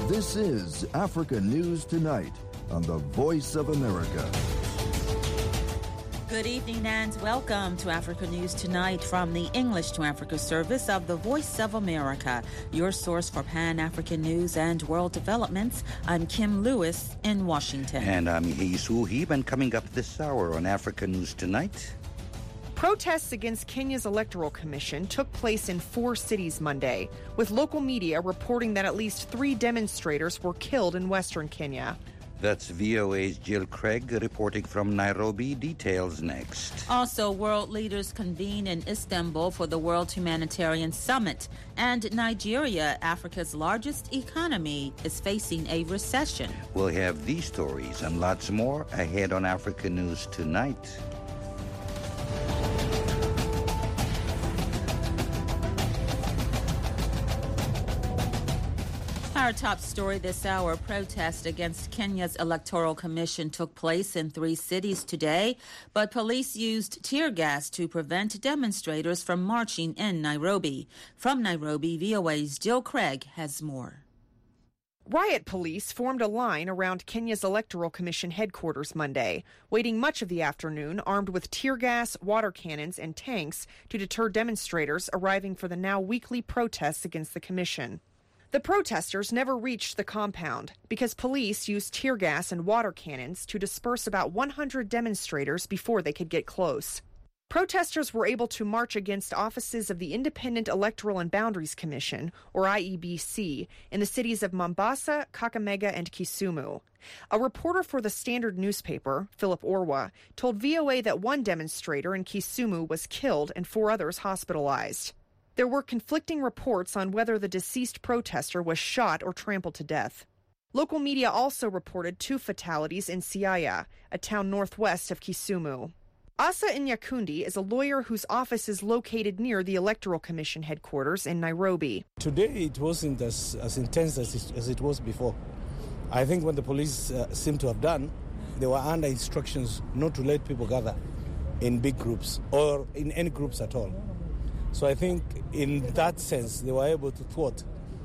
This is Africa News Tonight on the Voice of America. Good evening and welcome to Africa News Tonight from the English to Africa service of the Voice of America, your source for Pan-African news and world developments. I'm Kim Lewis in Washington. And I'm Isu Heeb, and coming up this hour on Africa News Tonight. Protests against Kenya's Electoral Commission took place in 4 cities Monday, with local media reporting that at least 3 demonstrators were killed in western Kenya. That's VOA's Jill Craig reporting from Nairobi. Details next. Also, world leaders convene in Istanbul for the World Humanitarian Summit. And Nigeria, Africa's largest economy, is facing a recession. We'll have these stories and lots more ahead on Africa News Tonight. Our top story this hour, protests against Kenya's Electoral Commission took place in 3 cities today, but police used tear gas to prevent demonstrators from marching in Nairobi. From Nairobi, VOA's Jill Craig has more. Riot police formed a line around Kenya's Electoral Commission headquarters Monday, waiting much of the afternoon armed with tear gas, water cannons, and tanks to deter demonstrators arriving for the now weekly protests against the commission. The protesters never reached the compound because police used tear gas and water cannons to disperse about 100 demonstrators before they could get close. Protesters were able to march against offices of the Independent Electoral and Boundaries Commission, or IEBC, in the cities of Mombasa, Kakamega, and Kisumu. A reporter for the Standard newspaper, Philip Orwa, told VOA that 1 demonstrator in Kisumu was killed and 4 others hospitalized. There were conflicting reports on whether the deceased protester was shot or trampled to death. Local media also reported 2 fatalities in Siaya, a town northwest of Kisumu. Asa Nyakundi is a lawyer whose office is located near the Electoral Commission headquarters in Nairobi. Today it wasn't as intense as it was before. I think what the police seem to have done, they were under instructions not to let people gather in big groups or in any groups at all. So I think in that sense, they were able to thwart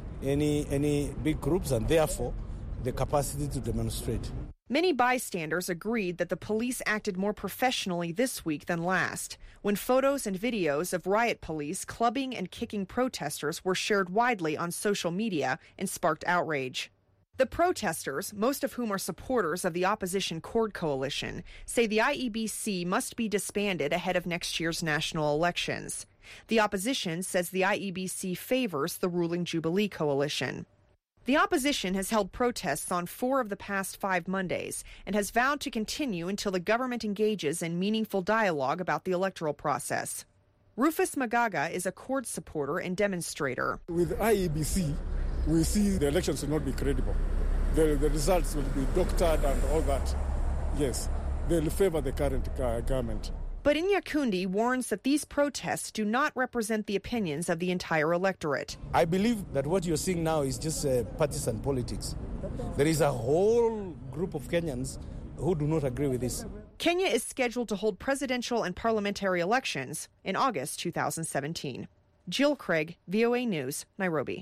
any big groups and therefore the capacity to demonstrate. Many bystanders agreed that the police acted more professionally this week than last, when photos and videos of riot police clubbing and kicking protesters were shared widely on social media and sparked outrage. The protesters, most of whom are supporters of the opposition Cord Coalition, say the IEBC must be disbanded ahead of next year's national elections. The opposition says the IEBC favors the ruling Jubilee Coalition. The opposition has held protests on 4 of the past 5 Mondays and has vowed to continue until the government engages in meaningful dialogue about the electoral process. Rufus Magaga is a Cord supporter and demonstrator. With IEBC, we see the elections will not be credible. The results will be doctored and all that. Yes, they'll favor the current government. But Nyakundi warns that these protests do not represent the opinions of the entire electorate. I believe that what you're seeing now is just partisan politics. There is a whole group of Kenyans who do not agree with this. Kenya is scheduled to hold presidential and parliamentary elections in August 2017. Jill Craig, VOA News, Nairobi.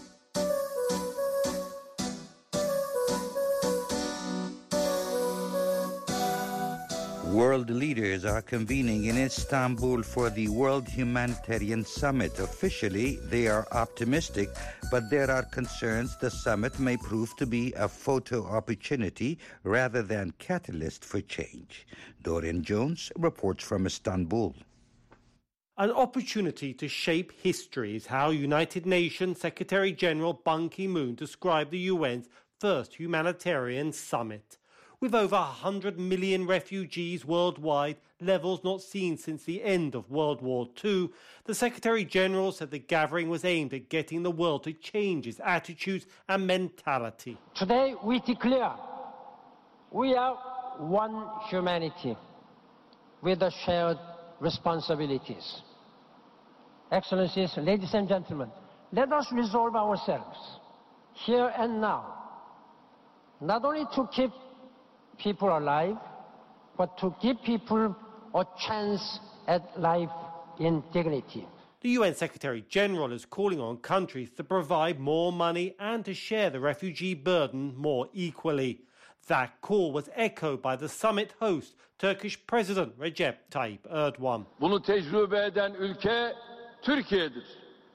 World leaders are convening in Istanbul for the World Humanitarian Summit. Officially, they are optimistic, but there are concerns the summit may prove to be a photo opportunity rather than catalyst for change. Dorian Jones reports from Istanbul. An opportunity to shape history is how United Nations Secretary-General Ban Ki-moon described the UN's first humanitarian summit. With over 100 million refugees worldwide, levels not seen since the end of World War II, the Secretary-General said the gathering was aimed at getting the world to change its attitudes and mentality. Today we declare we are one humanity with the shared responsibilities. Excellencies, ladies and gentlemen, let us resolve ourselves here and now, not only to keep people alive, but to give people a chance at life in dignity. The UN Secretary-General is calling on countries to provide more money and to share the refugee burden more equally. That call was echoed by the summit host, Turkish President Recep Tayyip Erdogan. Bunu tecrübe eden ülke Türkiye'dir.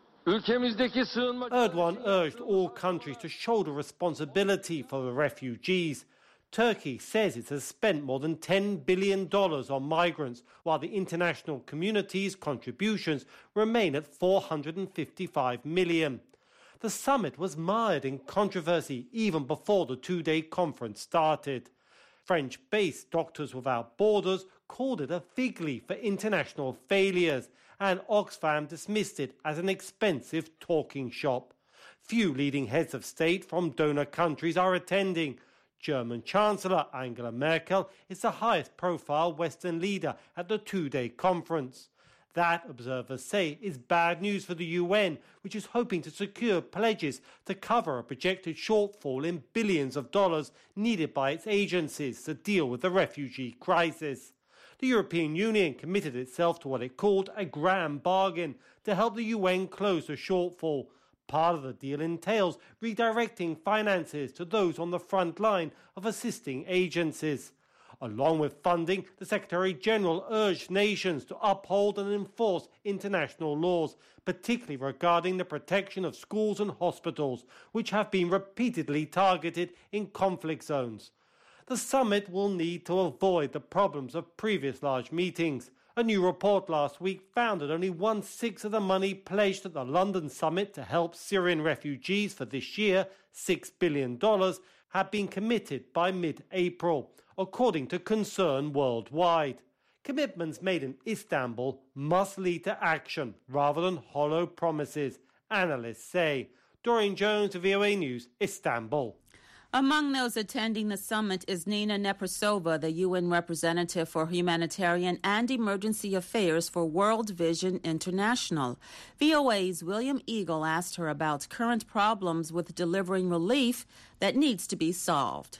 Erdogan urged all countries to shoulder responsibility for the refugees. Turkey says it has spent more than $10 billion on migrants, while the international community's contributions remain at $455 million. The summit was mired in controversy even before the two-day conference started. French-based Doctors Without Borders called it a fig leaf for international failures, and Oxfam dismissed it as an expensive talking shop. Few leading heads of state from donor countries are attending. German Chancellor Angela Merkel is the highest-profile Western leader at the two-day conference. That, observers say, is bad news for the UN, which is hoping to secure pledges to cover a projected shortfall in billions of dollars needed by its agencies to deal with the refugee crisis. The European Union committed itself to what it called a grand bargain to help the UN close the shortfall. Part of the deal entails redirecting finances to those on the front line of assisting agencies. Along with funding, the Secretary-General urged nations to uphold and enforce international laws, particularly regarding the protection of schools and hospitals, which have been repeatedly targeted in conflict zones. The summit will need to avoid the problems of previous large meetings. A new report last week found that only 1/6 of the money pledged at the London summit to help Syrian refugees for this year, $6 billion, had been committed by mid-April, according to Concern Worldwide. Commitments made in Istanbul must lead to action rather than hollow promises, analysts say. Doreen Jones, VOA News, Istanbul. Among those attending the summit is Nina Neprasova, the UN representative for humanitarian and emergency affairs for World Vision International. VOA's William Eagle asked her about current problems with delivering relief that needs to be solved.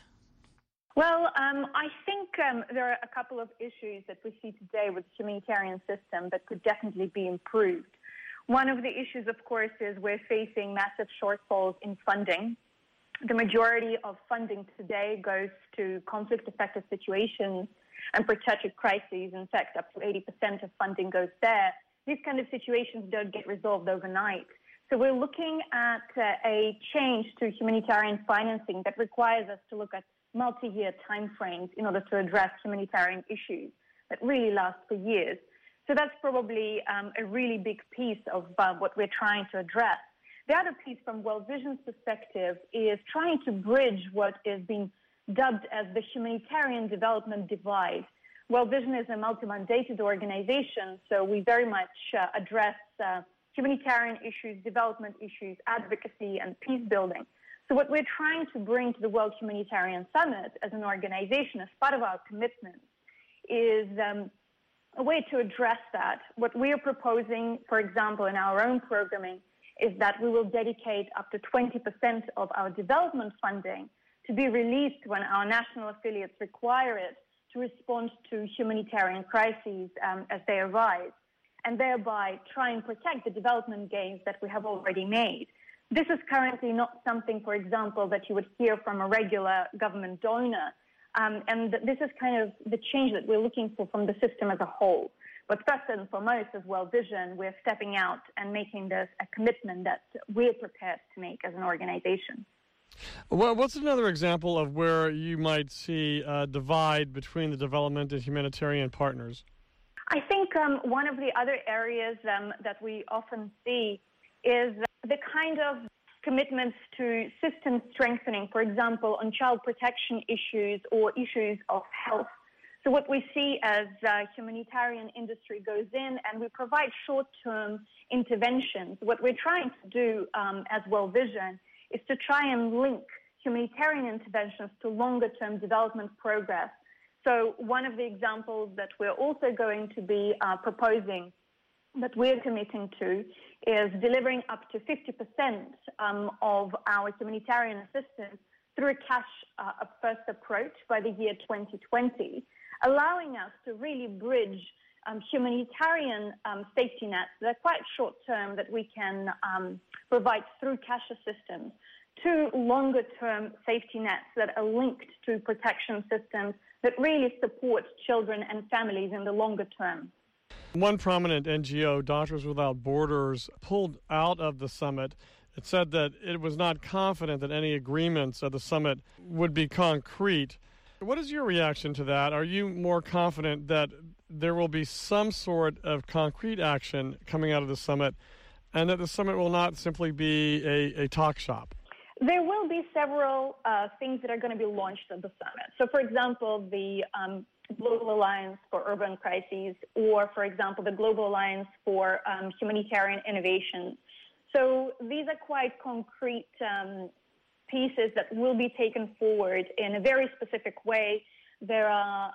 Well, I think there are a couple of issues that we see today with the humanitarian system that could definitely be improved. One of the issues, of course, is we're facing massive shortfalls in funding. The majority of funding today goes to conflict-affected situations and protracted crises. In fact, up to 80% of funding goes there. These kind of situations don't get resolved overnight. So we're looking at a change to humanitarian financing that requires us to look at multi-year timeframes in order to address humanitarian issues that really last for years. So that's probably a really big piece of what we're trying to address. The other piece from World Vision's perspective is trying to bridge what is being dubbed as the humanitarian development divide. World Vision is a multi-mandated organization, so we very much address humanitarian issues, development issues, advocacy, and peace building. So what we're trying to bring to the World Humanitarian Summit as an organization, as part of our commitment, is a way to address that. What we are proposing, for example, in our own programming, is that we will dedicate up to 20% of our development funding to be released when our national affiliates require it to respond to humanitarian crises as they arise, and thereby try and protect the development gains that we have already made. This is currently not something, for example, that you would hear from a regular government donor, and this is kind of the change that we're looking for from the system as a whole. But first and foremost, as World Vision, we're stepping out and making this a commitment that we're prepared to make as an organization. Well, what's another example of where you might see a divide between the development and humanitarian partners? I think one of the other areas that we often see is the kind of commitments to system strengthening, for example, on child protection issues or issues of health. So what we see as humanitarian industry goes in and we provide short-term interventions. What we're trying to do as World Vision is to try and link humanitarian interventions to longer-term development progress. So one of the examples that we're also going to be proposing that we're committing to is delivering up to 50% of our humanitarian assistance through a cash-first approach by the year 2020, allowing us to really bridge humanitarian safety nets that are quite short-term that we can provide through cash assistance, to longer-term safety nets that are linked to protection systems that really support children and families in the longer term. One prominent NGO, Doctors Without Borders, pulled out of the summit. It said that it was not confident that any agreements at the summit would be concrete. What is your reaction to that? Are you more confident that there will be some sort of concrete action coming out of the summit and that the summit will not simply be a talk shop? There will be several things that are going to be launched at the summit. So, for example, the Global Alliance for Urban Crises, or, for example, the Global Alliance for Humanitarian Innovation. So these are quite concrete pieces that will be taken forward in a very specific way. There are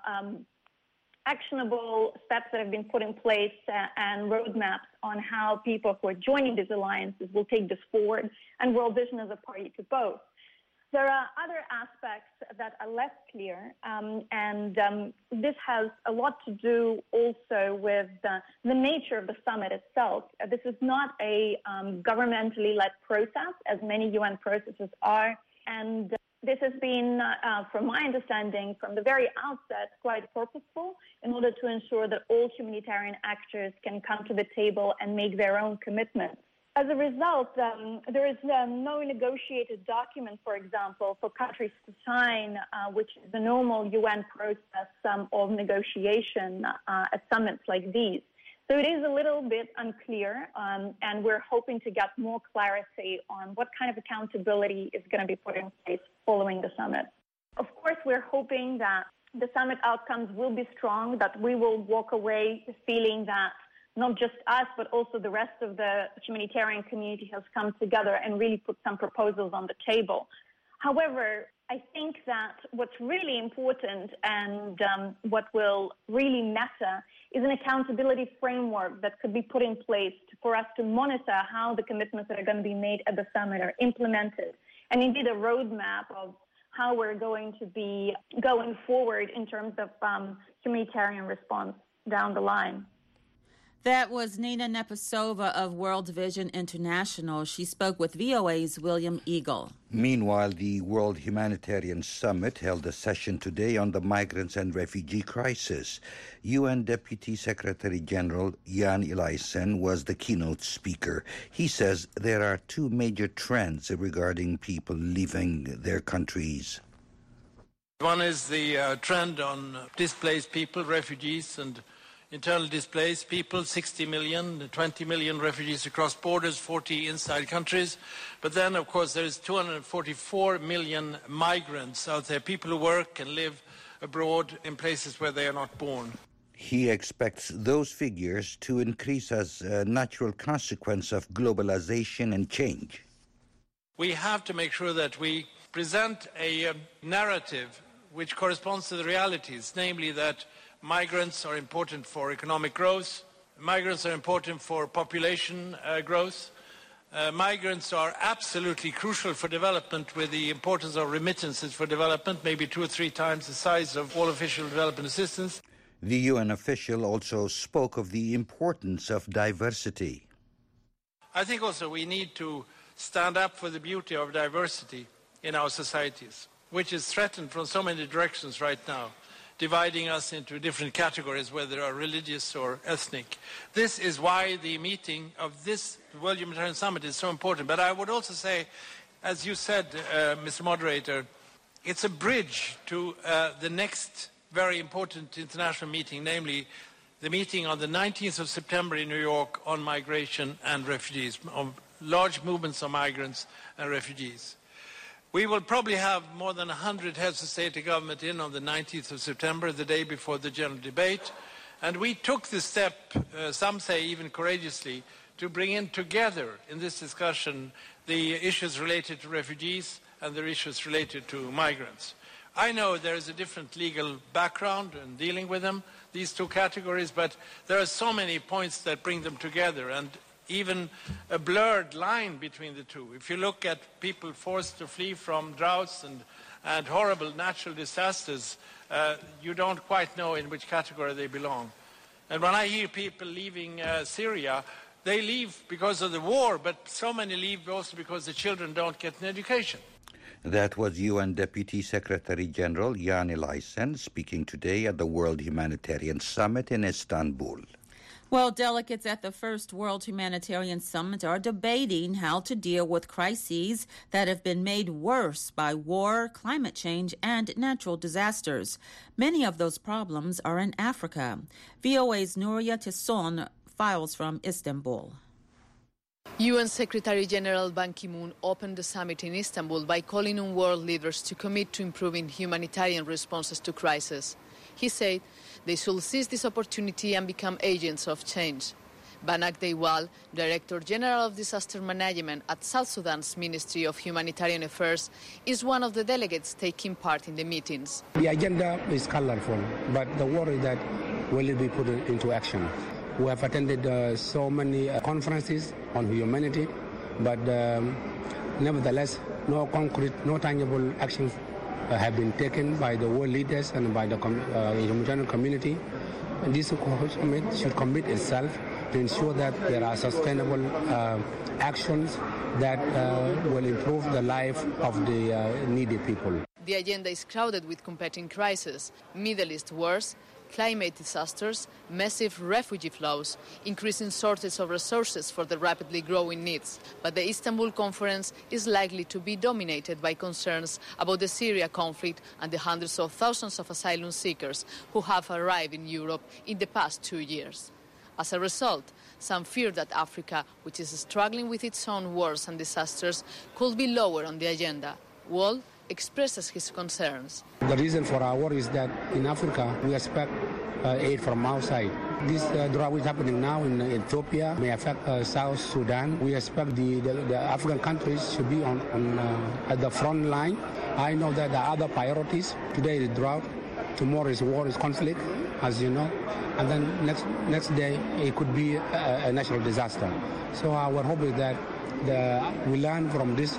actionable steps that have been put in place and roadmaps on how people who are joining these alliances will take this forward, and World Vision is a party to both. There are other aspects that are less clear, and this has a lot to do also with the nature of the summit itself. This is not a governmentally led process, as many UN processes are, and this has been, from my understanding, from the very outset, quite purposeful in order to ensure that all humanitarian actors can come to the table and make their own commitments. As a result, there is no negotiated document, for example, for countries to sign, which is the normal UN process of negotiation at summits like these. So it is a little bit unclear, and we're hoping to get more clarity on what kind of accountability is going to be put in place following the summit. Of course, we're hoping that the summit outcomes will be strong, that we will walk away feeling that not just us, but also the rest of the humanitarian community has come together and really put some proposals on the table. However, I think that what's really important and what will really matter is an accountability framework that could be put in place for us to monitor how the commitments that are going to be made at the summit are implemented, and indeed a roadmap of how we're going to be going forward in terms of humanitarian response down the line. That was Nina Nepesova of World Vision International. She spoke with VOA's William Eagle. Meanwhile, the World Humanitarian Summit held a session today on the migrants and refugee crisis. UN Deputy Secretary General Jan Eliasson was the keynote speaker. He says there are two major trends regarding people leaving their countries. One is the trend on displaced people, refugees, and internal displaced people, 60 million, 20 million refugees across borders, 40 inside countries. But then, of course, there is 244 million migrants out there, people who work and live abroad in places where they are not born. He expects those figures to increase as a natural consequence of globalization and change. We have to make sure that we present a narrative which corresponds to the realities, namely that migrants are important for economic growth. Migrants are important for population growth. Migrants are absolutely crucial for development, with the importance of remittances for development, maybe 2 or 3 times the size of all official development assistance. The UN official also spoke of the importance of diversity. I think also we need to stand up for the beauty of diversity in our societies, which is threatened from so many directions right now, dividing us into different categories, whether they are religious or ethnic. This is why the meeting of this World Humanitarian Summit is so important. But I would also say, as you said, Mr. Moderator, it's a bridge to the next very important international meeting, namely the meeting on the 19th of September in New York on migration and refugees, on large movements of migrants and refugees. We will probably have more than 100 heads of state and government in on the 19th of September, the day before the general debate. And we took the step, some say even courageously, to bring in together in this discussion the issues related to refugees and the issues related to migrants. I know there is a different legal background in dealing with them, these two categories, but there are so many points that bring them together, and even a blurred line between the two. If you look at people forced to flee from droughts and horrible natural disasters, you don't quite know in which category they belong. And when I hear people leaving Syria, they leave because of the war, but so many leave also because the children don't get an education. That was UN Deputy Secretary General Jan Eliasson speaking today at the World Humanitarian Summit in Istanbul. Well, delegates at the first World Humanitarian Summit are debating how to deal with crises that have been made worse by war, climate change, and natural disasters. Many of those problems are in Africa. VOA's Nuria Tesson files from Istanbul. UN Secretary-General Ban Ki-moon opened the summit in Istanbul by calling on world leaders to commit to improving humanitarian responses to crisis. He said they should seize this opportunity and become agents of change. Banak Deiwal, Director General of Disaster Management at South Sudan's Ministry of Humanitarian Affairs, is one of the delegates taking part in the meetings. The agenda is colorful, but the worry that will it be put into action. We have attended so many conferences on humanity, but nevertheless, no concrete, no tangible actions have been taken by the world leaders and by the humanitarian community. And this summit should commit itself to ensure that there are sustainable actions that will improve the life of the needy people. The agenda is crowded with competing crises: Middle East wars, climate disasters, massive refugee flows, increasing shortage of resources for the rapidly growing needs. But the Istanbul conference is likely to be dominated by concerns about the Syria conflict and the hundreds of thousands of asylum seekers who have arrived in Europe in the past 2 years. As a result, some fear that Africa, which is struggling with its own wars and disasters, could be lower on the agenda. Wall expresses his concerns. The reason for our worry is that in Africa we expect aid from outside. This drought is happening now in Ethiopia may affect South Sudan. We expect the African countries should be at the front line. I know that there are other priorities. Today is drought, tomorrow is war, is conflict, as you know, and then next day it could be a natural disaster. So our hope is that we learn from this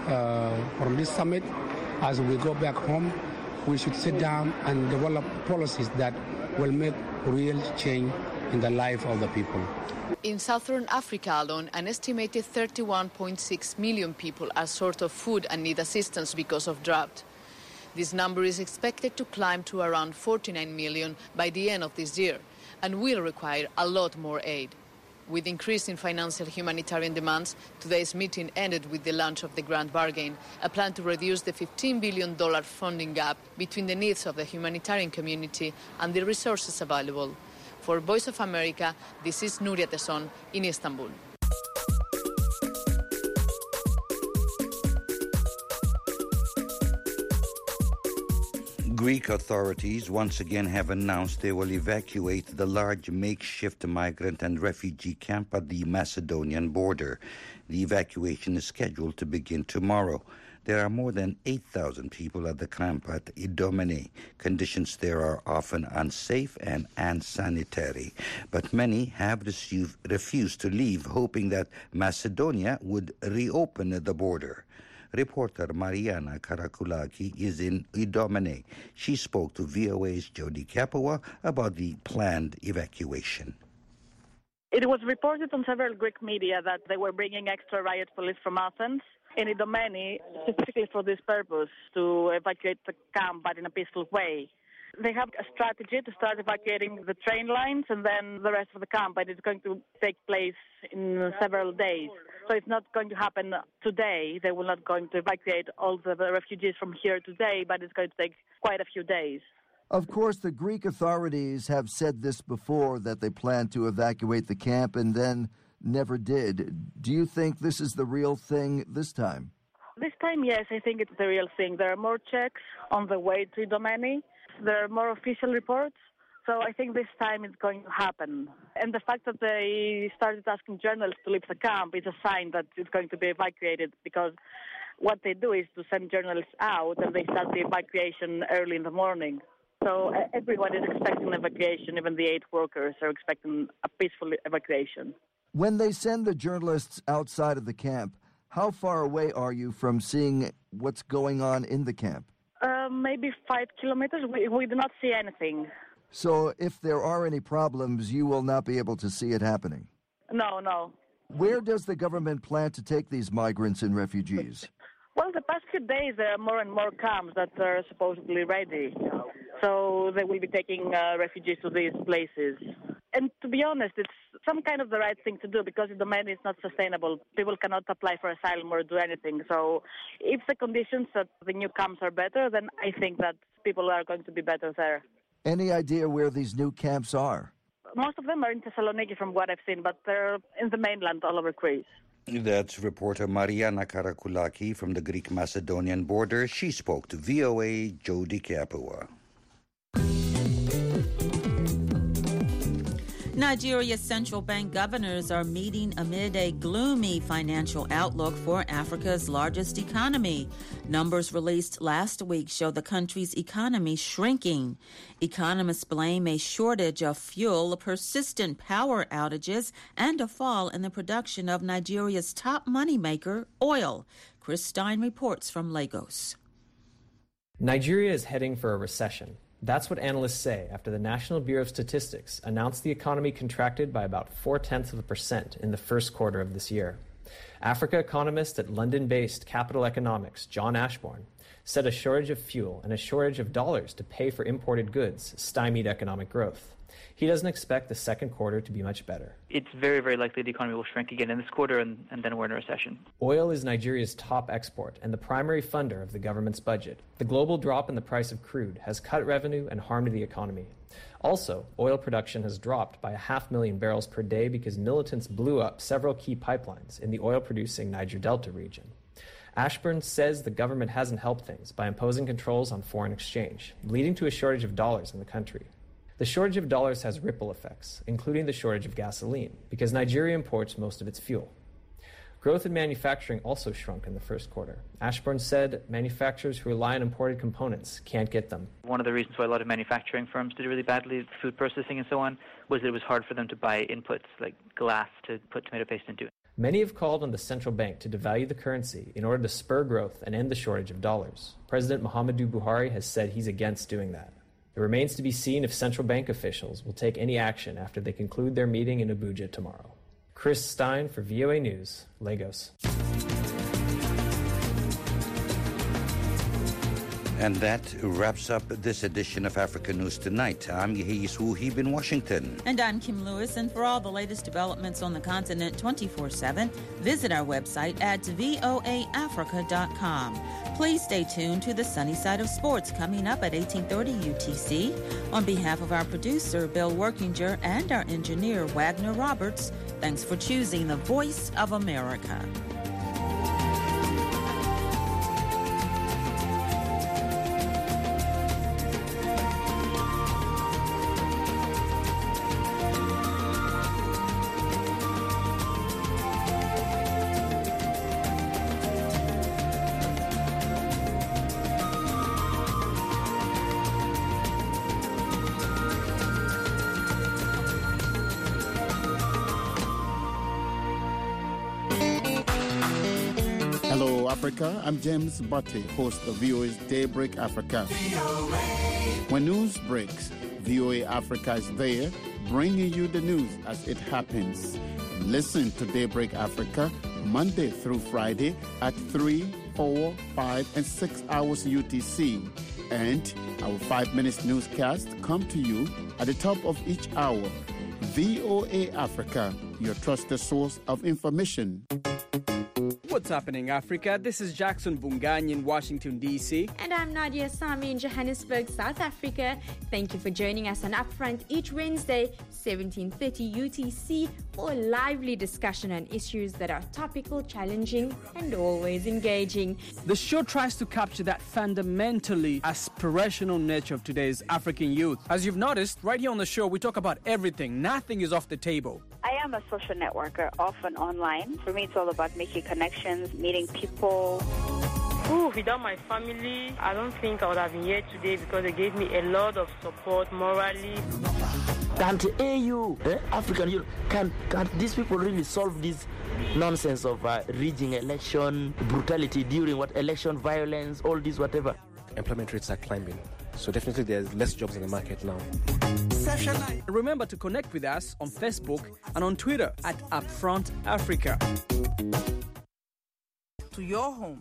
summit. As we go back home, we should sit down and develop policies that will make real change in the life of the people. In southern Africa alone, an estimated 31.6 million people are short of food and need assistance because of drought. This number is expected to climb to around 49 million by the end of this year and will require a lot more aid. With increasing financial humanitarian demands, today's meeting ended with the launch of the Grand Bargain, a plan to reduce the $15 billion funding gap between the needs of the humanitarian community and the resources available. For Voice of America, this is Nuria Tesson in Istanbul. Greek authorities once again have announced they will evacuate the large makeshift migrant and refugee camp at the Macedonian border. The evacuation is scheduled to begin tomorrow. There are more than 8,000 people at the camp at Idomeni. Conditions there are often unsafe and unsanitary, but many have refused to leave, hoping that Macedonia would reopen the border. Reporter Mariana Karakulaki is in Idomeni. She spoke to VOA's Jody Kapua about the planned evacuation. It was reported on several Greek media that they were bringing extra riot police from Athens in Idomeni specifically for this purpose, to evacuate the camp, but in a peaceful way. They have a strategy to start evacuating the train lines and then the rest of the camp, and it's going to take place in several days. So it's not going to happen today. They will not going to evacuate all the refugees from here today, but it's going to take quite a few days. Of course, the Greek authorities have said this before, that they plan to evacuate the camp and then never did. Do you think this is the real thing this time? This time, yes, I think it's the real thing. There are more checks on the way to Idomeni. There are more official reports. So I think this time it's going to happen. And the fact that they started asking journalists to leave the camp is a sign that it's going to be evacuated, because what they do is to send journalists out and they start the evacuation early in the morning. So everyone is expecting evacuation. Even the aid workers are expecting a peaceful evacuation. When they send the journalists outside of the camp, how far away are you from seeing what's going on in the camp? Maybe 5 kilometers. We do not see anything. So if there are any problems, you will not be able to see it happening? No. Where does the government plan to take these migrants and refugees? Well, the past few days, there are more and more camps that are supposedly ready. So they will be taking refugees to these places. And to be honest, it's some kind of the right thing to do because the demand is not sustainable. People cannot apply for asylum or do anything. So if the conditions at the new camps are better, then I think that people are going to be better there. Any idea where these new camps are? Most of them are in Thessaloniki from what I've seen, but they're in the mainland all over Greece. That's reporter Mariana Karakoulaki from the Greek-Macedonian border. She spoke to VOA Jody Kapua. Nigeria's central bank governors are meeting amid a gloomy financial outlook for Africa's largest economy. Numbers released last week show the country's economy shrinking. Economists blame a shortage of fuel, persistent power outages, and a fall in the production of Nigeria's top moneymaker, oil. Chris Stein reports from Lagos. Nigeria is heading for a recession. That's what analysts say after the National Bureau of Statistics announced the economy contracted by about 0.4% in the first quarter of this year. Africa economist at London-based Capital Economics, John Ashbourne, said a shortage of fuel and a shortage of dollars to pay for imported goods stymied economic growth. He doesn't expect the second quarter to be much better. It's very, very likely the economy will shrink again in this quarter, and then we're in a recession. Oil is Nigeria's top export and the primary funder of the government's budget. The global drop in the price of crude has cut revenue and harmed the economy. Also, oil production has dropped by 500,000 barrels per day because militants blew up several key pipelines in the oil-producing Niger Delta region. Ashburn says the government hasn't helped things by imposing controls on foreign exchange, leading to a shortage of dollars in the country. The shortage of dollars has ripple effects, including the shortage of gasoline, because Nigeria imports most of its fuel. Growth in manufacturing also shrunk in the first quarter. Ashburn said manufacturers who rely on imported components can't get them. One of the reasons why a lot of manufacturing firms did really badly, food processing and so on, was that it was hard for them to buy inputs like glass to put tomato paste into. Many have called on the central bank to devalue the currency in order to spur growth and end the shortage of dollars. President Muhammadu Buhari has said he's against doing that. It remains to be seen if central bank officials will take any action after they conclude their meeting in Abuja tomorrow. Chris Stein for VOA News, Lagos. And that wraps up this edition of Africa News Tonight. I'm Yehis Wuhib in Washington. And I'm Kim Lewis. And for all the latest developments on the continent 24/7, visit our website at voaafrica.com. Please stay tuned to the Sunny Side of Sports coming up at 1830 UTC. On behalf of our producer, Bill Workinger, and our engineer, Wagner Roberts, thanks for choosing the Voice of America. Hello, Africa. I'm James Butte, host of VOA's Daybreak Africa. When news breaks, VOA Africa is there, bringing you the news as it happens. Listen to Daybreak Africa Monday through Friday at 3, 4, 5, and 6 hours UTC. And our 5-minute newscast come to you at the top of each hour. VOA Africa, your trusted source of information. What's happening, Africa? This is Jackson Bungany in Washington, D.C. And I'm Nadia Sami in Johannesburg, South Africa. Thank you for joining us on Upfront each Wednesday, 1730 UTC, for a lively discussion on issues that are topical, challenging, and always engaging. The show tries to capture that fundamentally aspirational nature of today's African youth. As you've noticed, right here on the show, we talk about everything. Nothing is off the table. I am a social networker, often online. For me, it's all about making connections, meeting people. Without my family, I don't think I would have been here today because they gave me a lot of support morally. Can't AU, African Youth, can these people really solve this nonsense of rigging election, brutality during election, violence, all this, whatever? Employment rates are climbing. So definitely there's less jobs in the market now. Remember to connect with us on Facebook and on Twitter at Upfront Africa. To your home,